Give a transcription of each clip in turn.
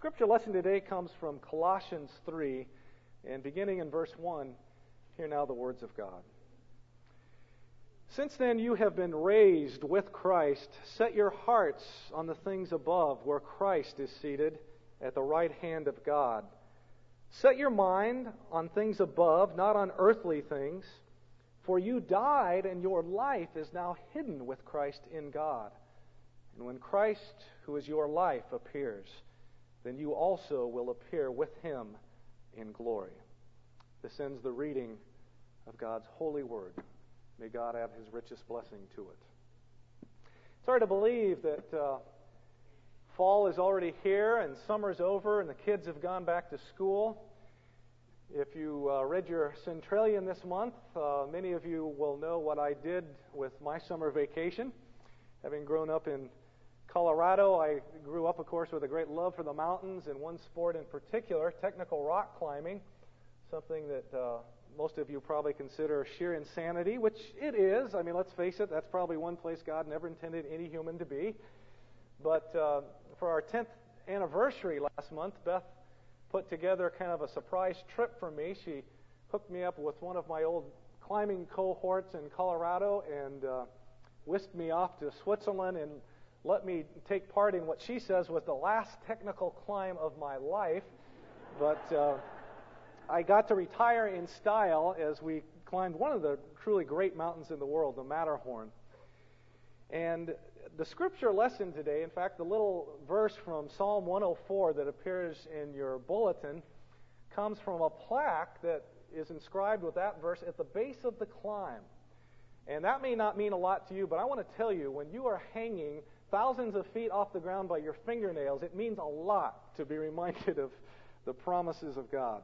Scripture lesson today comes from Colossians 3, and beginning in verse 1, hear now the words of God. Since then you have been raised with Christ, set your hearts on the things above, where Christ is seated at the right hand of God. Set your mind on things above, not on earthly things, for you died, and your life is now hidden with Christ in God. And when Christ, who is your life, appears, then you also will appear with Him in glory. This ends the reading of God's holy word. May God add His richest blessing to it. It's hard to believe that fall is already here and summer's over and the kids have gone back to school. If you read your Centralian this month, many of you will know what I did with my summer vacation. Having grown up in Colorado, I grew up, of course, with a great love for the mountains and one sport in particular, technical rock climbing, something that most of you probably consider sheer insanity, which it is. I mean, let's face it, that's probably one place God never intended any human to be. But for our 10th anniversary last month, Beth put together kind of a surprise trip for me. She hooked me up with one of my old climbing cohorts in Colorado and whisked me off to Switzerland and let me take part in what she says was the last technical climb of my life. But I got to retire in style as we climbed one of the truly great mountains in the world, the Matterhorn. And the scripture lesson today, in fact, the little verse from Psalm 104 that appears in your bulletin, comes from a plaque that is inscribed with that verse at the base of the climb. And that may not mean a lot to you, but I want to tell you, when you are hanging thousands of feet off the ground by your fingernails, it means a lot to be reminded of the promises of God.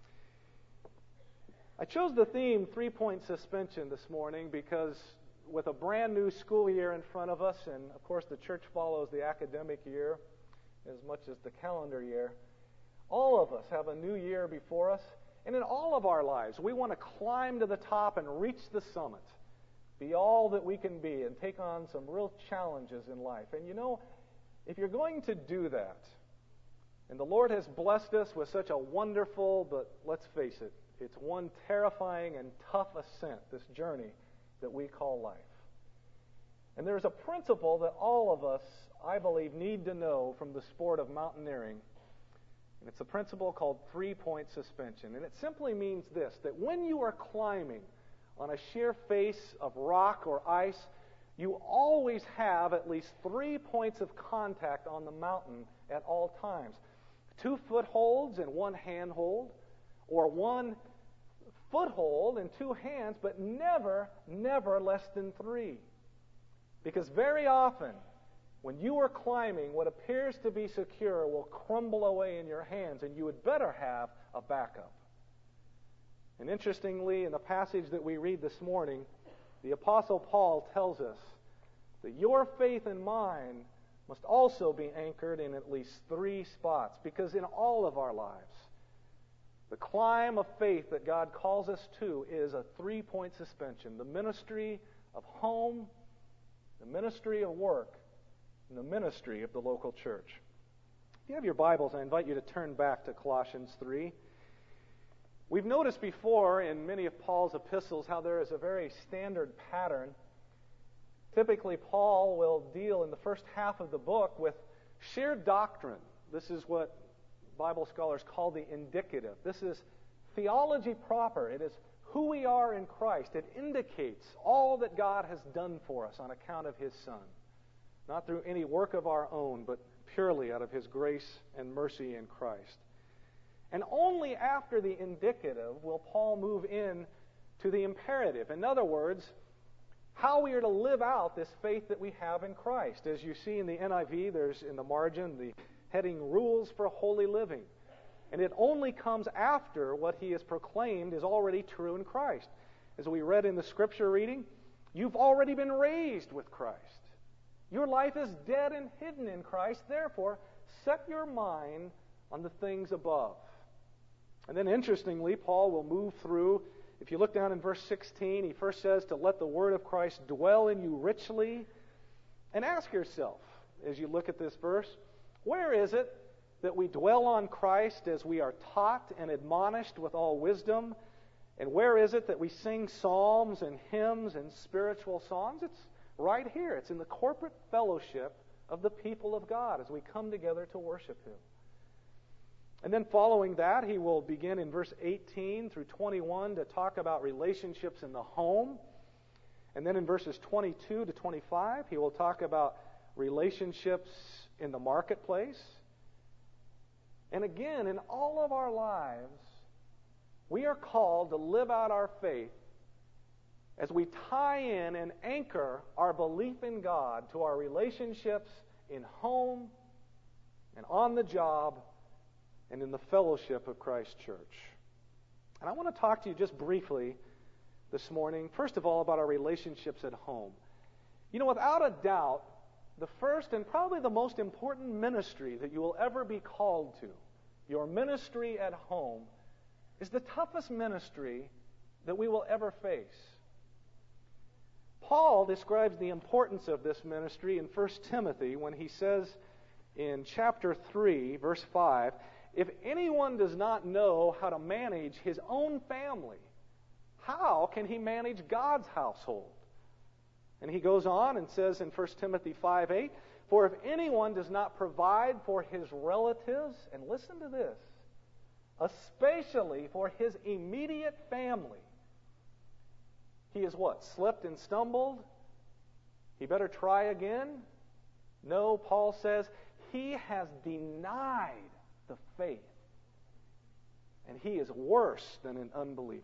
I chose the theme 3-point suspension this morning because with a brand new school year in front of us, and of course the church follows the academic year as much as the calendar year, all of us have a new year before us, and in all of our lives we want to climb to the top and reach the summit, be all that we can be, and take on some real challenges in life. And you know, if you're going to do that, and the Lord has blessed us with such a wonderful, but let's face it, it's one terrifying and tough ascent, this journey that we call life. And there's a principle that all of us, I believe, need to know from the sport of mountaineering. And it's a principle called 3-point suspension. And it simply means this, that when you are climbing on a sheer face of rock or ice, you always have at least 3 points of contact on the mountain at all times. 2 footholds and 1 handhold, or 1 foothold and 2 hands, but never less than 3. Because very often, when you are climbing, what appears to be secure will crumble away in your hands, and you would better have a backup. And interestingly, in the passage that we read this morning, the Apostle Paul tells us that your faith and mine must also be anchored in at least 3 spots, because in all of our lives, the climb of faith that God calls us to is a 3-point suspension. The ministry of home, the ministry of work, and the ministry of the local church. If you have your Bibles, I invite you to turn back to Colossians 3. We've noticed before in many of Paul's epistles how there is a very standard pattern. Typically, Paul will deal in the first half of the book with sheer doctrine. This is what Bible scholars call the indicative. This is theology proper. It is who we are in Christ. It indicates all that God has done for us on account of His Son. Not through any work of our own, but purely out of His grace and mercy in Christ. And only after the indicative will Paul move in to the imperative. In other words, how we are to live out this faith that we have in Christ. As you see in the NIV, there's in the margin the heading Rules for Holy Living. And it only comes after what he has proclaimed is already true in Christ. As we read in the scripture reading, you've already been raised with Christ. Your life is dead and hidden in Christ. Therefore, set your mind on the things above. And then interestingly, Paul will move through. If you look down in verse 16, he first says to let the word of Christ dwell in you richly. And ask yourself, as you look at this verse, where is it that we dwell on Christ as we are taught and admonished with all wisdom? And where is it that we sing psalms and hymns and spiritual songs? It's right here. It's in the corporate fellowship of the people of God as we come together to worship Him. And then following that, he will begin in verse 18 through 21 to talk about relationships in the home. And then in verses 22 to 25, he will talk about relationships in the marketplace. And again, in all of our lives, we are called to live out our faith as we tie in and anchor our belief in God to our relationships in home and on the job and in the fellowship of Christ Church. And I want to talk to you just briefly this morning, first of all, about our relationships at home. You know, without a doubt, the first and probably the most important ministry that you will ever be called to, your ministry at home, is the toughest ministry that we will ever face. Paul describes the importance of this ministry in 1 Timothy when he says in chapter 3, verse 5, if anyone does not know how to manage his own family, how can he manage God's household? And he goes on and says in 1 Timothy 5:8, for if anyone does not provide for his relatives, and listen to this, especially for his immediate family, he is what? Slipped and stumbled? He better try again? No, Paul says, he has denied the faith. And he is worse than an unbeliever.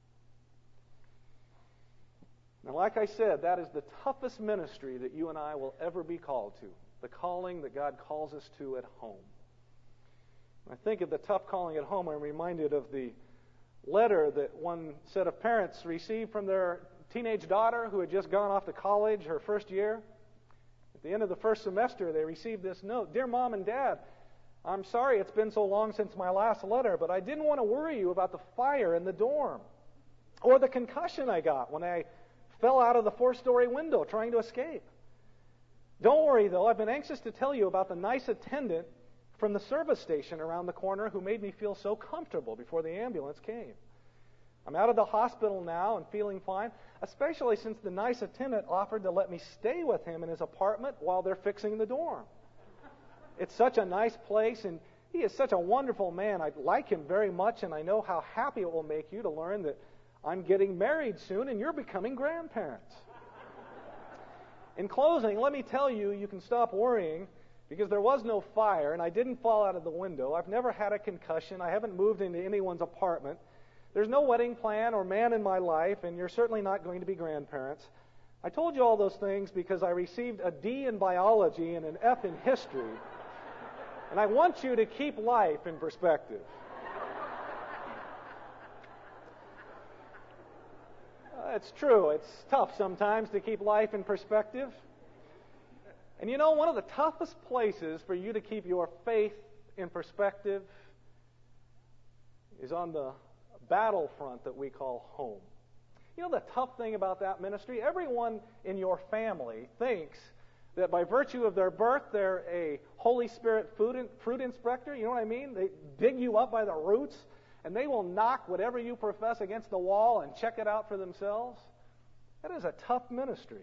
Now, like I said, that is the toughest ministry that you and I will ever be called to, the calling that God calls us to at home. When I think of the tough calling at home, I'm reminded of the letter that one set of parents received from their teenage daughter who had just gone off to college her first year. At the end of the first semester, they received this note. Dear Mom and Dad, I'm sorry it's been so long since my last letter, but I didn't want to worry you about the fire in the dorm or the concussion I got when I fell out of the 4-story window trying to escape. Don't worry, though. I've been anxious to tell you about the nice attendant from the service station around the corner who made me feel so comfortable before the ambulance came. I'm out of the hospital now and feeling fine, especially since the nice attendant offered to let me stay with him in his apartment while they're fixing the dorm. It's such a nice place, and he is such a wonderful man. I like him very much, and I know how happy it will make you to learn that I'm getting married soon and you're becoming grandparents. In closing, let me tell you, you can stop worrying because there was no fire and I didn't fall out of the window. I've never had a concussion. I haven't moved into anyone's apartment. There's no wedding plan or man in my life, and you're certainly not going to be grandparents. I told you all those things because I received a D in biology and an F in history. And I want you to keep life in perspective. It's true. It's tough sometimes to keep life in perspective. And you know, one of the toughest places for you to keep your faith in perspective is on the battlefront that we call home. You know the tough thing about that ministry? Everyone in your family thinks that by virtue of their birth, they're a Holy Spirit fruit inspector. You know what I mean? They dig you up by the roots, and they will knock whatever you profess against the wall and check it out for themselves. That is a tough ministry.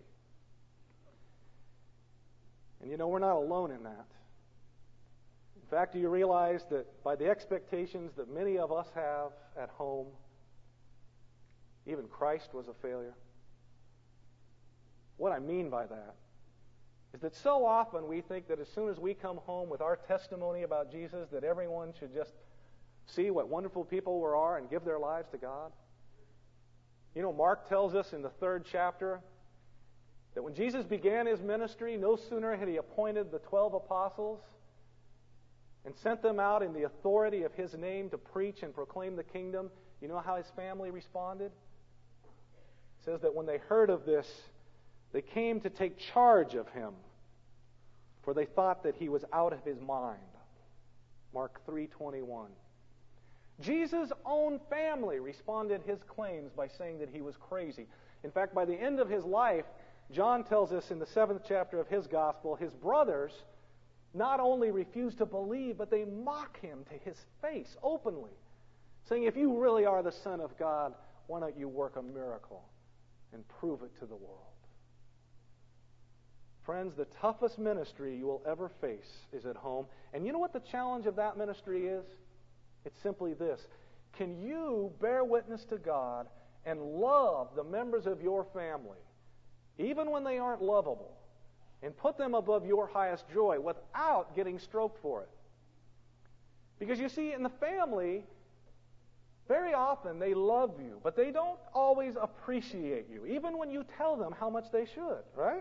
And you know, we're not alone in that. In fact, do you realize that by the expectations that many of us have at home, even Christ was a failure? What I mean by that is that so often we think that as soon as we come home with our testimony about Jesus, that everyone should just see what wonderful people we are and give their lives to God. You know, Mark tells us in the 3rd chapter that when Jesus began his ministry, no sooner had he appointed the 12 apostles and sent them out in the authority of his name to preach and proclaim the kingdom. You know how his family responded? It says that when they heard of this, they came to take charge of him, for they thought that he was out of his mind. Mark 3:21. Jesus' own family responded his claims by saying that he was crazy. In fact, by the end of his life, John tells us in the 7th chapter of his gospel, his brothers not only refuse to believe, but they mock him to his face openly, saying, if you really are the Son of God, why don't you work a miracle and prove it to the world? Friends, the toughest ministry you will ever face is at home. And you know what the challenge of that ministry is? It's simply this. Can you bear witness to God and love the members of your family, even when they aren't lovable, and put them above your highest joy without getting stroked for it? Because you see, in the family, very often they love you, but they don't always appreciate you, even when you tell them how much they should, right?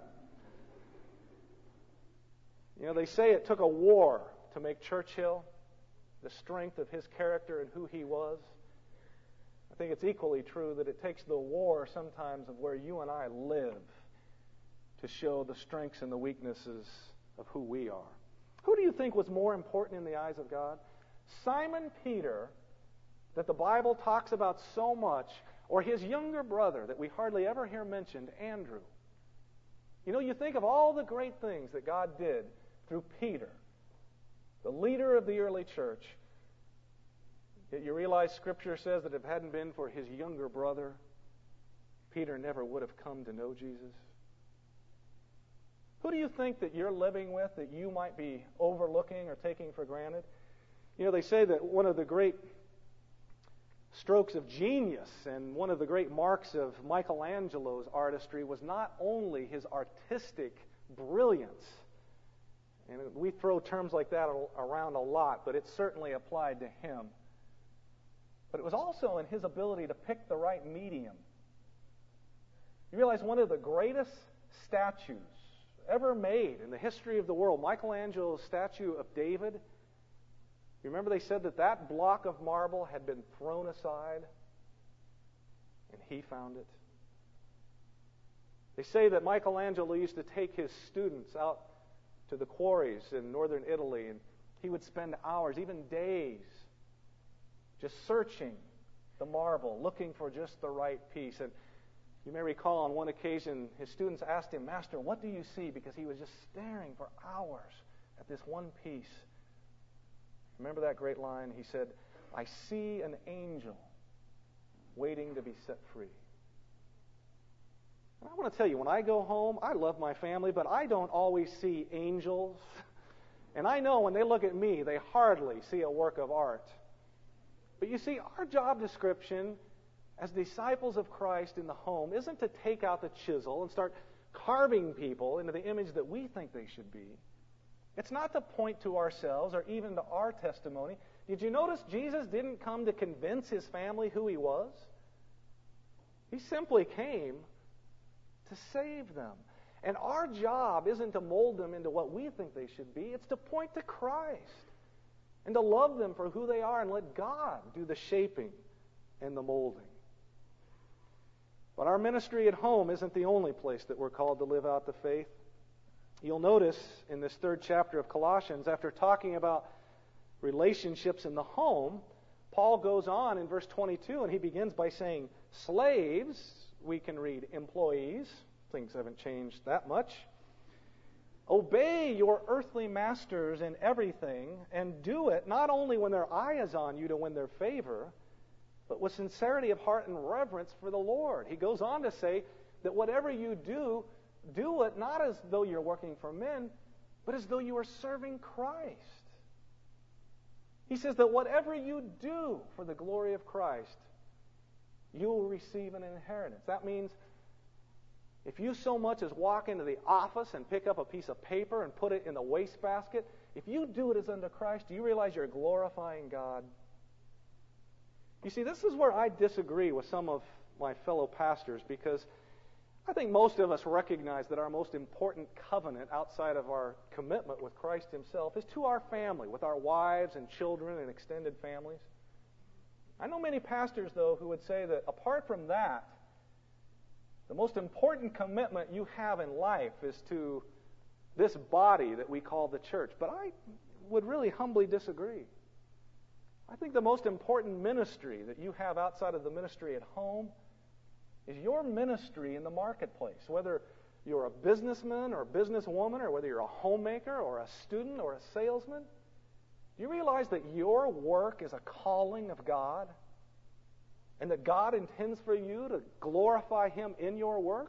You know, they say it took a war to make Churchill, the strength of his character and who he was. I think it's equally true that it takes the war sometimes of where you and I live to show the strengths and the weaknesses of who we are. Who do you think was more important in the eyes of God? Simon Peter, that the Bible talks about so much, or his younger brother that we hardly ever hear mentioned, Andrew? You know, you think of all the great things that God did through Peter, the leader of the early church. Yet you realize Scripture says that if it hadn't been for his younger brother, Peter never would have come to know Jesus. Who do you think that you're living with that you might be overlooking or taking for granted? You know, they say that one of the great strokes of genius and one of the great marks of Michelangelo's artistry was not only his artistic brilliance, and we throw terms like that around a lot, but it certainly applied to him, but it was also in his ability to pick the right medium. You realize one of the greatest statues ever made in the history of the world, Michelangelo's statue of David, you remember they said that that block of marble had been thrown aside, and he found it. They say that Michelangelo used to take his students out to the quarries in northern Italy, and he would spend hours, even days, just searching the marble, looking for just the right piece. And you may recall on one occasion, his students asked him, "Master, what do you see?" Because he was just staring for hours at this one piece. Remember that great line? He said, "I see an angel waiting to be set free." And I want to tell you, when I go home, I love my family, but I don't always see angels. And I know when they look at me, they hardly see a work of art. But you see, our job description as disciples of Christ in the home isn't to take out the chisel and start carving people into the image that we think they should be. It's not to point to ourselves or even to our testimony. Did you notice Jesus didn't come to convince his family who he was? He simply came to save them. And our job isn't to mold them into what we think they should be. It's to point to Christ and to love them for who they are and let God do the shaping and the molding. But our ministry at home isn't the only place that we're called to live out the faith. You'll notice in this third chapter of Colossians, after talking about relationships in the home, Paul goes on in verse 22, and he begins by saying, "Slaves," we can read employees. Things haven't changed that much. "Obey your earthly masters in everything, and do it not only when their eye is on you to win their favor, but with sincerity of heart and reverence for the Lord." He goes on to say that whatever you do, do it not as though you're working for men, but as though you are serving Christ. He says that whatever you do for the glory of Christ, you will receive an inheritance. That means if you so much as walk into the office and pick up a piece of paper and put it in the wastebasket, if you do it as unto Christ, do you realize you're glorifying God? You see, this is where I disagree with some of my fellow pastors, because I think most of us recognize that our most important covenant outside of our commitment with Christ himself is to our family, with our wives and children and extended families. I know many pastors, though, who would say that apart from that, the most important commitment you have in life is to this body that we call the church. But I would really humbly disagree. I think the most important ministry that you have outside of the ministry at home is your ministry in the marketplace, whether you're a businessman or a businesswoman, or whether you're a homemaker or a student or a salesman, do you realize that your work is a calling of God? And that God intends for you to glorify Him in your work?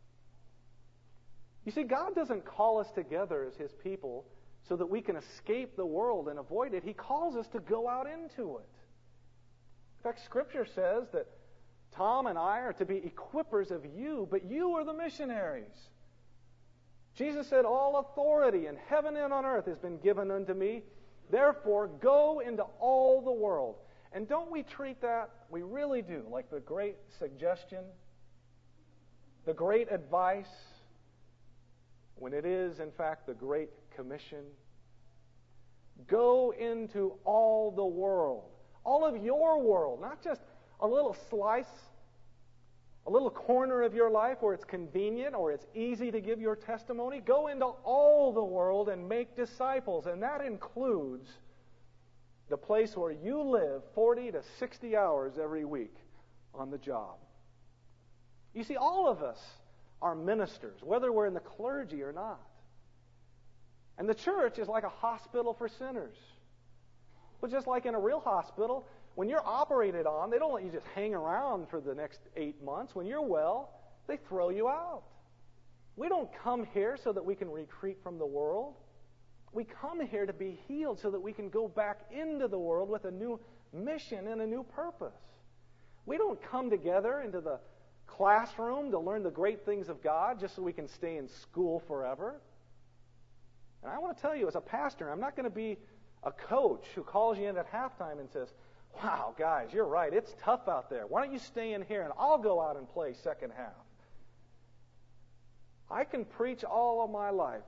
You see, God doesn't call us together as His people so that we can escape the world and avoid it. He calls us to go out into it. In fact, Scripture says that Tom and I are to be equippers of you, but you are the missionaries. Jesus said, all authority in heaven and on earth has been given unto me. Therefore, go into all the world. And don't we treat that, we really do, like the great suggestion, the great advice, when it is, in fact, the great commission? Go into all the world. All of your world, not just a little slice, a little corner of your life where it's convenient or it's easy to give your testimony. Go into all the world and make disciples. And that includes the place where you live 40 to 60 hours every week on the job. You see, all of us are ministers, whether we're in the clergy or not. And the church is like a hospital for sinners. But just like in a real hospital, when you're operated on, they don't let you just hang around for the next 8 months. When you're well, they throw you out. We don't come here so that we can retreat from the world. We come here to be healed so that we can go back into the world with a new mission and a new purpose. We don't come together into the classroom to learn the great things of God just so we can stay in school forever. And I want to tell you, as a pastor, I'm not going to be a coach who calls you in at halftime and says, wow, guys, you're right, it's tough out there. Why don't you stay in here and I'll go out and play second half? I can preach all of my life.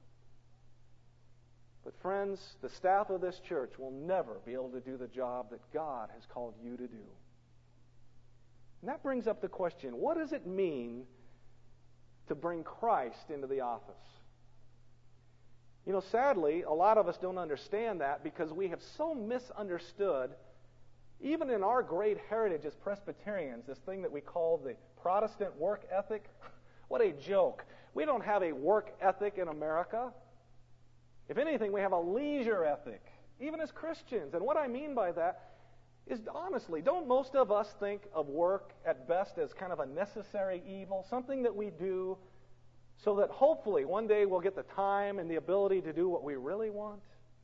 But friends, the staff of this church will never be able to do the job that God has called you to do. And that brings up the question, what does it mean to bring Christ into the office? You know, sadly, a lot of us don't understand that because we have so misunderstood, even in our great heritage as Presbyterians, this thing that we call the Protestant work ethic. What a joke. We don't have a work ethic in America. If anything, we have a leisure ethic, even as Christians. And what I mean by that is, honestly, don't most of us think of work at best as kind of a necessary evil, something that we do so that hopefully one day we'll get the time and the ability to do what we really want?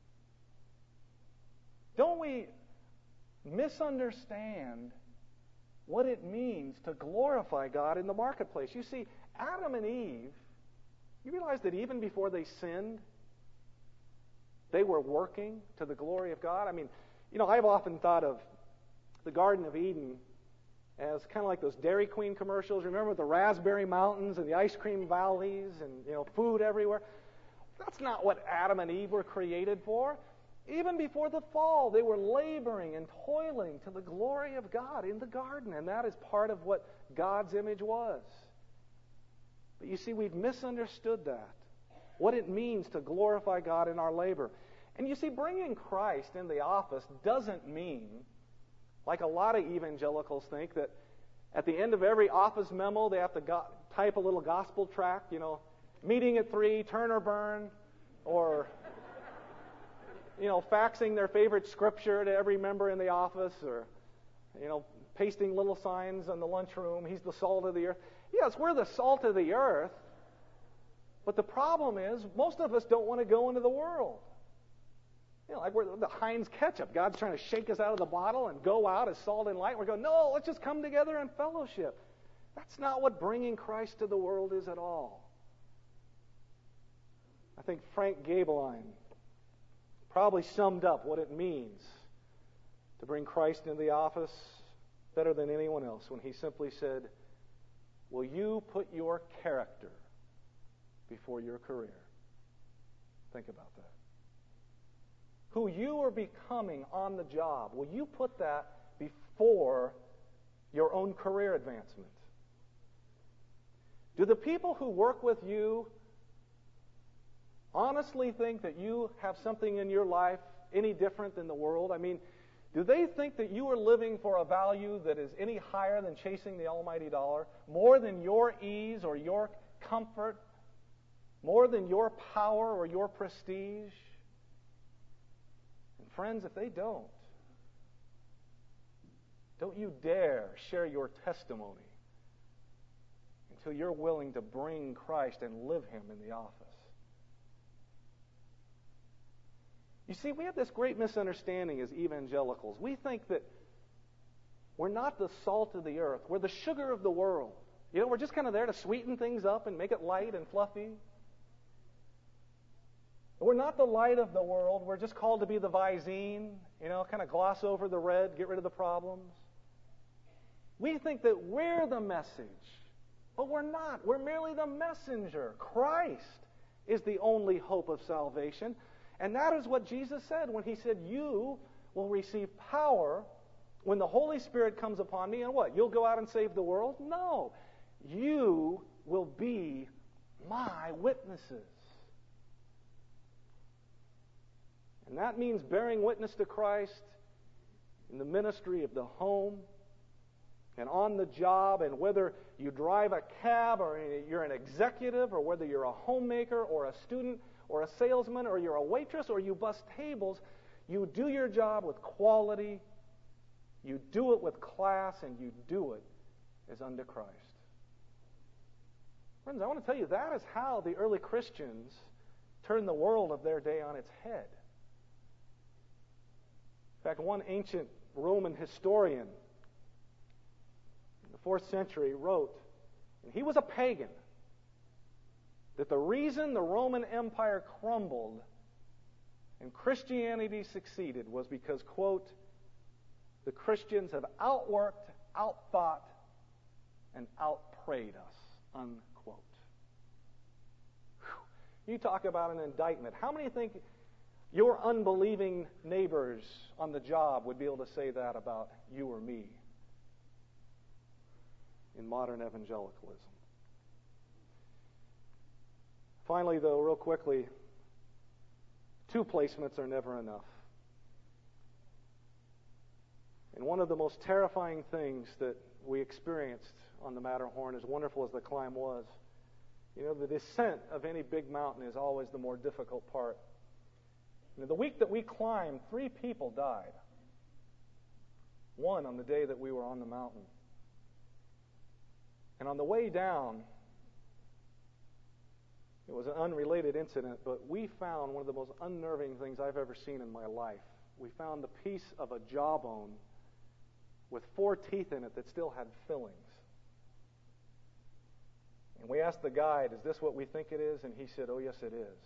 Don't we misunderstand what it means to glorify God in the marketplace? You see, Adam and Eve, you realize that even before they sinned, they were working to the glory of God? I mean, you know, I've often thought of the Garden of Eden as kind of like those Dairy Queen commercials. Remember the raspberry mountains and the ice cream valleys and, you know, food everywhere? That's not what Adam and Eve were created for. Even before the fall, they were laboring and toiling to the glory of God in the garden, and that is part of what God's image was. But you see, we've misunderstood that, what it means to glorify God in our labor. And you see, bringing Christ in the office doesn't mean, like a lot of evangelicals think, that at the end of every office memo they have to type a little gospel tract, you know, meeting at 3, turn or burn, or, you know, faxing their favorite scripture to every member in the office, or, you know, pasting little signs on the lunchroom, he's the salt of the earth. Yes, we're the salt of the earth, but the problem is most of us don't want to go into the world. You know, like we're the Heinz ketchup. God's trying to shake us out of the bottle and go out as salt and light. We're going, no, let's just come together in fellowship. That's not what bringing Christ to the world is at all. I think Frank Gabeline probably summed up what it means to bring Christ into the office better than anyone else when he simply said, will you put your character before your career? Think about that. Who you are becoming on the job, will you put that before your own career advancement? Do the people who work with you honestly think that you have something in your life any different than the world? I mean, do they think that you are living for a value that is any higher than chasing the almighty dollar, more than your ease or your comfort, more than your power or your prestige? And friends, if they don't you dare share your testimony until you're willing to bring Christ and live Him in the office. You see, we have this great misunderstanding as evangelicals. We think that we're not the salt of the earth. We're the sugar of the world. You know, we're just kind of there to sweeten things up and make it light and fluffy. We're not the light of the world. We're just called to be the Visine, you know, kind of gloss over the red, get rid of the problems. We think that we're the message, but we're not. We're merely the messenger. Christ is the only hope of salvation. And that is what Jesus said when He said, you will receive power when the Holy Spirit comes upon me. And what? You'll go out and save the world? No. You will be my witnesses. And that means bearing witness to Christ in the ministry of the home and on the job, and whether you drive a cab or you're an executive, or whether you're a homemaker or a student or a salesman or you're a waitress or you bus tables, you do your job with quality, you do it with class, and you do it as unto Christ. Friends, I want to tell you, that is how the early Christians turned the world of their day on its head. In fact, one ancient Roman historian in the 4th century wrote, and he was a pagan, that the reason the Roman Empire crumbled and Christianity succeeded was because, quote, the Christians have outworked, outthought, and outprayed us, unquote. Whew. You talk about an indictment. How many think your unbelieving neighbors on the job would be able to say that about you or me in modern evangelicalism? Finally, though, real quickly, 2 placements are never enough. And one of the most terrifying things that we experienced on the Matterhorn, as wonderful as the climb was, you know, the descent of any big mountain is always the more difficult part. You know, the week that we climbed, 3 people died. 1 on the day that we were on the mountain. And on the way down, it was an unrelated incident, but we found one of the most unnerving things I've ever seen in my life. We found the piece of a jawbone with 4 teeth in it that still had fillings. And we asked the guide, is this what we think it is? And he said, oh, yes, it is.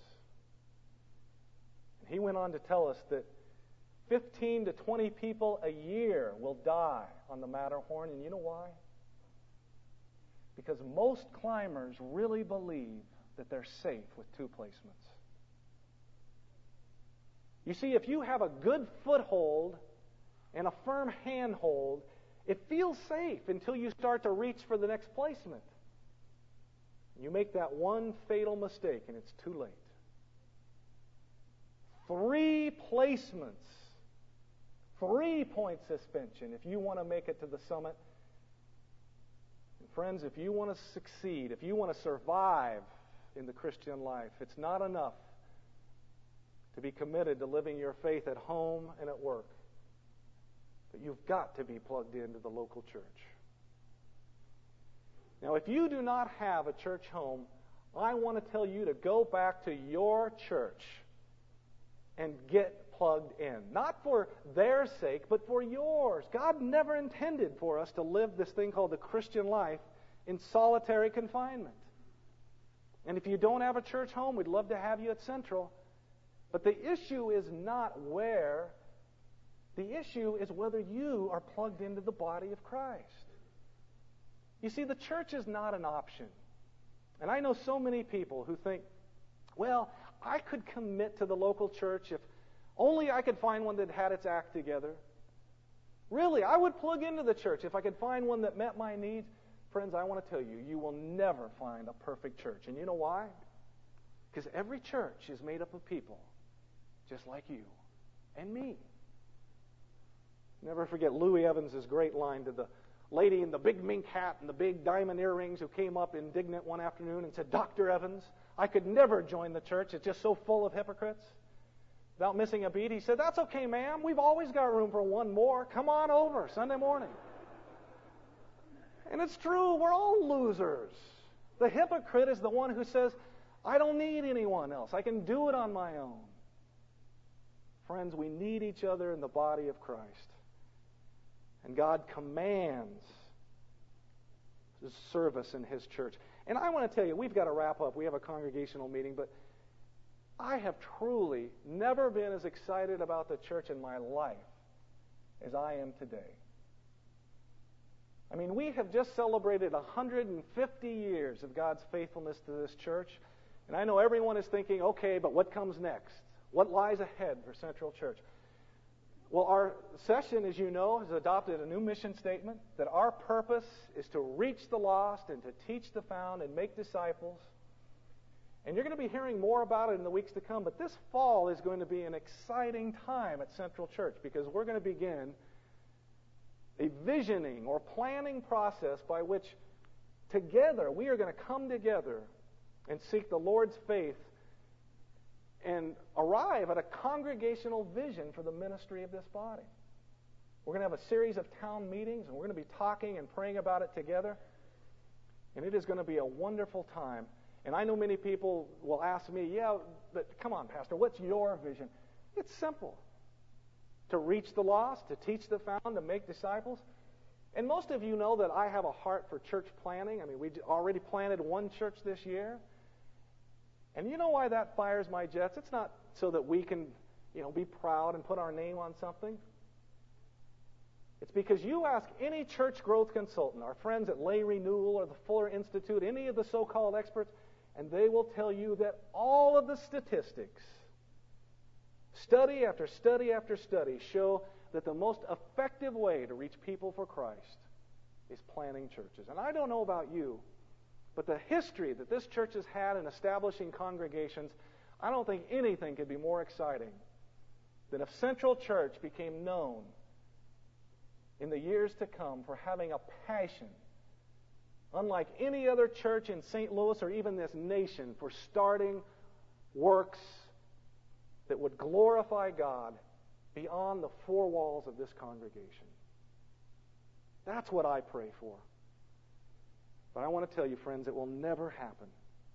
And he went on to tell us that 15 to 20 people a year will die on the Matterhorn. And you know why? Because most climbers really believe that they're safe with 2 placements. You see, if you have a good foothold and a firm handhold, it feels safe until you start to reach for the next placement. You make that one fatal mistake and it's too late. 3 placements, 3-point suspension if you want to make it to the summit. And friends, if you want to succeed, if you want to survive in the Christian life, it's not enough to be committed to living your faith at home and at work. But you've got to be plugged into the local church. Now, if you do not have a church home, I want to tell you to go back to your church and get plugged in. Not for their sake, but for yours. God never intended for us to live this thing called the Christian life in solitary confinement. And if you don't have a church home, we'd love to have you at Central. But the issue is not where. The issue is whether you are plugged into the body of Christ. You see, the church is not an option. And I know so many people who think, well, I could commit to the local church if only I could find one that had its act together. Really, I would plug into the church if I could find one that met my needs. Friends, I want to tell you, you will never find a perfect church. And you know why? Because every church is made up of people just like you and me. Never forget Louis Evans' great line to the lady in the big mink hat and the big diamond earrings who came up indignant one afternoon and said, "Dr. Evans, I could never join the church. It's just so full of hypocrites." Without missing a beat, he said, "That's okay, ma'am. We've always got room for one more. Come on over Sunday morning." And it's true. We're all losers. The hypocrite is the one who says, "I don't need anyone else. I can do it on my own." Friends, we need each other in the body of Christ. And God commands His service in His church. And I want to tell you, we've got to wrap up. We have a congregational meeting, but I have truly never been as excited about the church in my life as I am today. I mean, we have just celebrated 150 years of God's faithfulness to this church. And I know everyone is thinking, okay, but what comes next? What lies ahead for Central Church? Well, our session, as you know, has adopted a new mission statement that our purpose is to reach the lost and to teach the found and make disciples. And you're going to be hearing more about it in the weeks to come. But this fall is going to be an exciting time at Central Church because we're going to begin a visioning or planning process by which together we are going to come together and seek the Lord's faith and arrive at a congregational vision for the ministry of this body. We're going to have a series of town meetings, and we're going to be talking and praying about it together. And it is going to be a wonderful time. And I know many people will ask me, "Yeah, but come on, Pastor, what's your vision?" It's simple. To reach the lost, to teach the found, to make disciples. And most of you know that I have a heart for church planning. I mean, we already planted one church this year. And you know why that fires my jets? It's not so that we can, be proud and put our name on something. It's because you ask any church growth consultant, our friends at Lay Renewal or the Fuller Institute, any of the so-called experts, and they will tell you that all of the statistics, study after study after study, show that the most effective way to reach people for Christ is planting churches. And I don't know about you, but the history that this church has had in establishing congregations, I don't think anything could be more exciting than if Central Church became known in the years to come for having a passion, unlike any other church in St. Louis or even this nation, for starting works that would glorify God beyond the four walls of this congregation. That's what I pray for. But I want to tell you, friends, it will never happen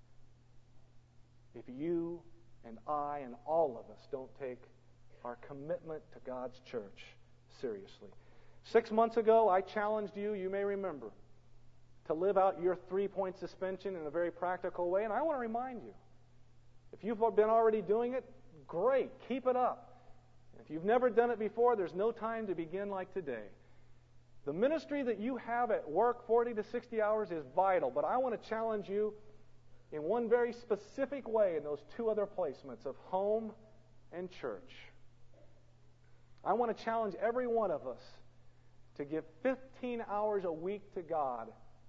if you and I and all of us don't take our commitment to God's church seriously. 6 months ago, I challenged you, you may remember, to live out your 3-point suspension in a very practical way. And I want to remind you, if you've been already doing it, great, keep it up. If you've never done it before, there's no time to begin like today. The ministry that you have at work, 40 to 60 hours, is vital. But I want to challenge you in one very specific way in those two other placements of home and church. I want to challenge every one of us to give 15 hours a week to God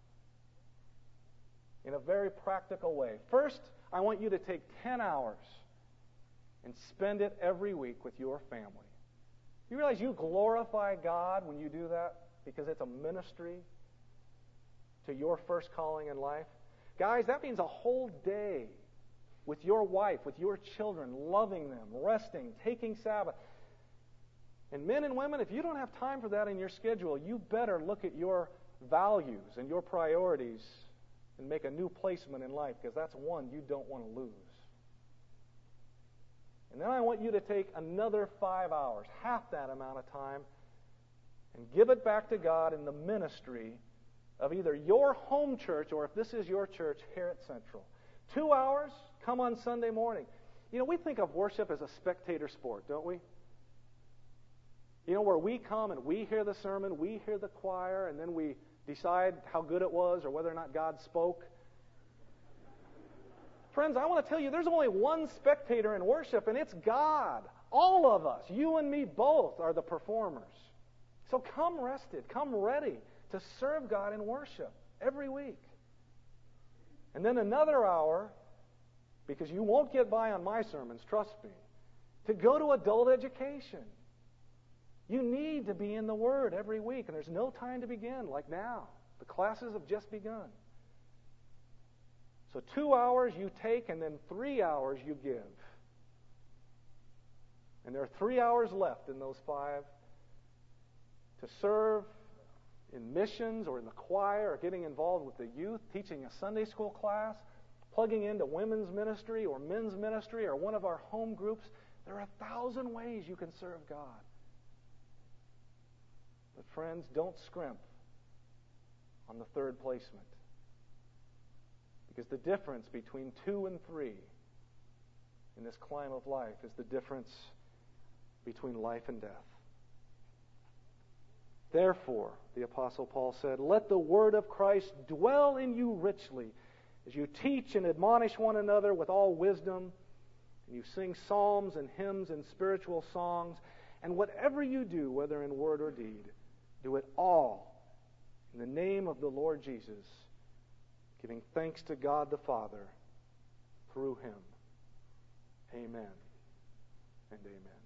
in a very practical way. First, I want you to take 10 hours and spend it every week with your family. You realize you glorify God when you do that because it's a ministry to your first calling in life? Guys, that means a whole day with your wife, with your children, loving them, resting, taking Sabbath. And men and women, if you don't have time for that in your schedule, you better look at your values and your priorities and make a new placement in life, because that's one you don't want to lose. And then I want you to take another 5 hours, half that amount of time, and give it back to God in the ministry of either your home church or, if this is your church, here at Central. 2 hours, come on Sunday morning. We think of worship as a spectator sport, don't we? Where we come and we hear the sermon, we hear the choir, and then we decide how good it was or whether or not God spoke. Friends, I want to tell you, there's only one spectator in worship, and it's God. All of us, you and me both, are the performers. So come rested, come ready to serve God in worship every week. And then another hour, because you won't get by on my sermons, trust me, to go to adult education. You need to be in the Word every week, and there's no time to begin like now. The classes have just begun. So 2 hours you take, and then 3 hours you give. And there are 3 hours left in those 5 to serve in missions or in the choir or getting involved with the youth, teaching a Sunday school class, plugging into women's ministry or men's ministry or one of our home groups. There are 1,000 ways you can serve God. But friends, don't scrimp on the third placement. Because the difference between 2 and 3 in this climb of life is the difference between life and death. Therefore, the Apostle Paul said, let the word of Christ dwell in you richly as you teach and admonish one another with all wisdom, and you sing psalms and hymns and spiritual songs, and whatever you do, whether in word or deed, do it all in the name of the Lord Jesus, giving thanks to God the Father through Him. Amen and amen.